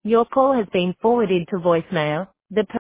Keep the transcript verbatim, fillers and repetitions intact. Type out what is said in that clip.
Your call has been forwarded to voicemail. The per-